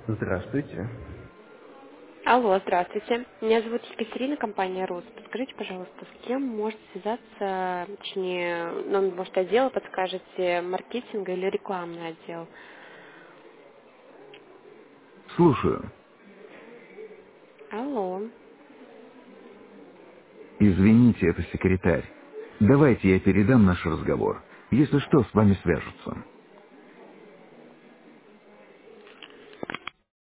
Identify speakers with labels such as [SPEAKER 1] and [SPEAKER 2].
[SPEAKER 1] Здравствуйте.
[SPEAKER 2] Алло, здравствуйте. Меня зовут Екатерина, компания РОС. Подскажите, пожалуйста, с кем может связаться, точнее, номер, может, отдела подскажете, маркетинга или рекламный отдел?
[SPEAKER 1] Слушаю.
[SPEAKER 2] Алло.
[SPEAKER 1] Извините, это секретарь. Давайте я передам наш разговор. Если что, с вами свяжутся.